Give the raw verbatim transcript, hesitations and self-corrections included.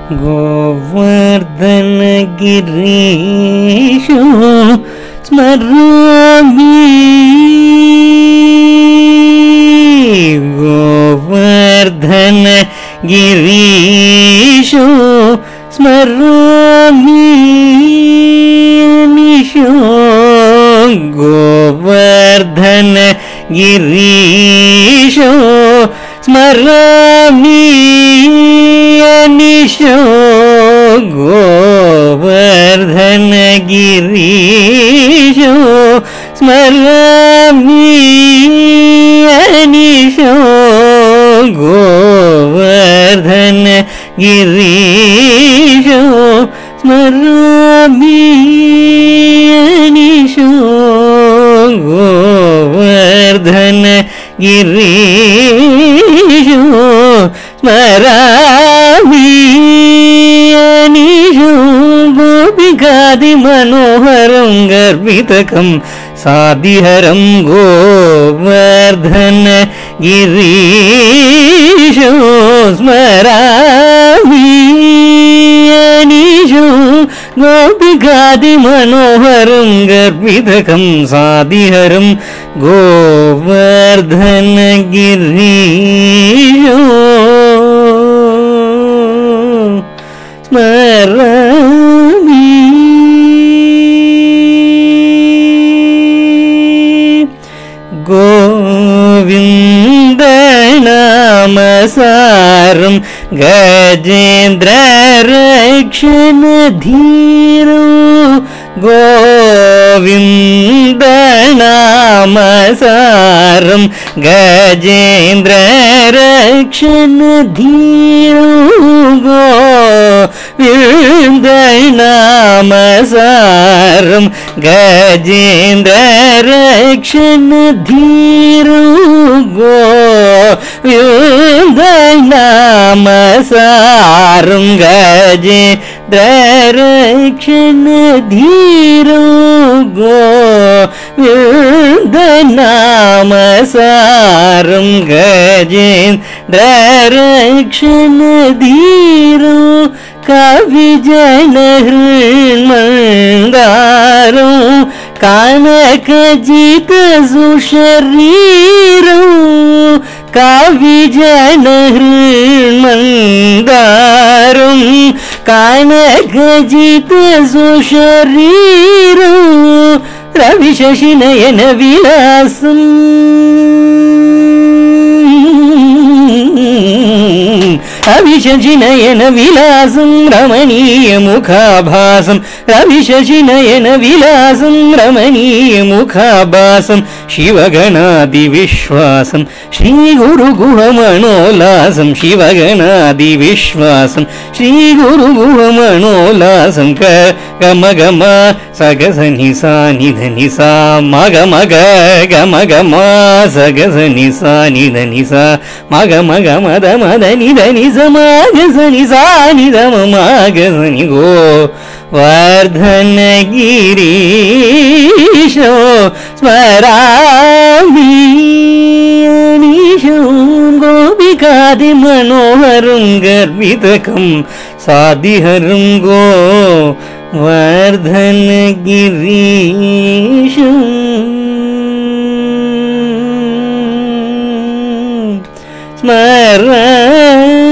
गोवर्धनगिरीशो स्मरामि गोवर्धनगिरीशो स्मरामि निशो गोवर्धनगिरीशो स्मरामि निशो गोवर्धनगिरीशो स्मरामि निशो गोवर्धनगिरीशो स्मरामि निशो गोवर्धनगिरीशो स्मरामि निशो गोपिकादि मनोहरं गर्भितकं सादिहरं गोवर्धनगिरीशो स्मरामि निशो गोपिकादि मनोहरं गर्भितकं सादिहरं गोवर्धनगिरीशो स्मरामि गोविन्दनामसारं गजेन्द्ररक्षणधीरो गोविन्दनामसारं गजेन्द्ररक्षणधीरो गोविन्दनामसारं गजेन्द्ररक्षणधीरो गोविन्दनामसारं गजेन्द्ररक्षणधीरो गोविन्दनामसारं गजेन्द्ररक्षणधीरो कविजनहृन्मन्दारो कानकजितसुशरीरो कविजनहृन्मन्दारो कानकजितसुशरीरो रविशशिनयन विलासम् रविशशिनयन विलासं रमणीयमुखाभासं रविशशिनयन विलासं रमणीयमुखाभासं शिवगणादिविश्वासं श्रीगुरुगुहमनोल्लासं शिवगणादिविश्वासं श्रीगुरुगुहमनोल्लासं क गम गम सगस निसा निध निसा मग मग गम गम सगस निसा निध निसा मग मग मद मद निध निसा मागसनि सानि दम मागसनि गोवर्धनगिरीशो स्मरामि निशो गोपिकादि मनोहरं गर्भितकं सादिहरं गोवर्धनगिरीशो स्मरामि